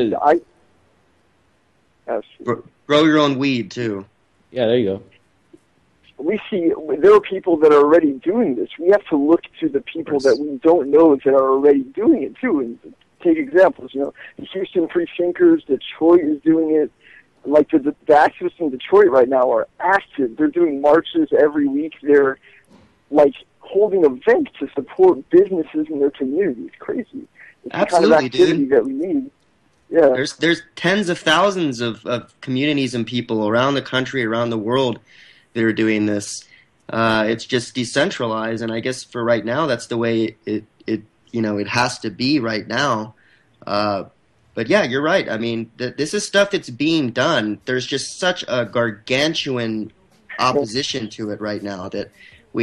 grow your own weed too. Yeah, there you go. We see there are people that are already doing this. We have to look to the people that we don't know that are already doing it too, and take examples. The Houston Free Thinkers, Detroit is doing it. Like the activists in Detroit right now are active. They're doing marches every week. They're like holding events to support businesses in their community. It's crazy. It's Absolutely, the kind of activity dude. that we need. Yeah. There's tens of thousands of communities and people around the country, around the world that are doing this. It's just decentralized, and I guess for right now, that's the way it has to be right now. But yeah, you're right. I mean, this is stuff that's being done. There's just such a gargantuan opposition to it right now that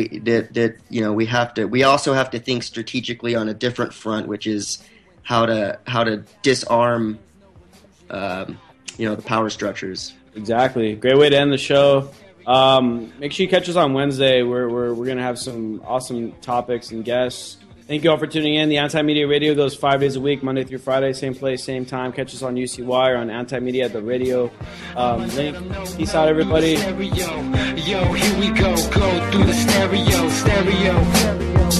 we also have to think strategically on a different front, which is how to disarm the power structures. Exactly. Great way to end the show. Make sure you catch us on Wednesday. We're gonna have some awesome topics and guests. Thank you all for tuning in. The Anti-Media Radio goes 5 days a week, Monday through Friday, same place, same time. Catch us on UCY or on Anti-Media at the radio link. Peace out, everybody. Yo, here we go through the stereo.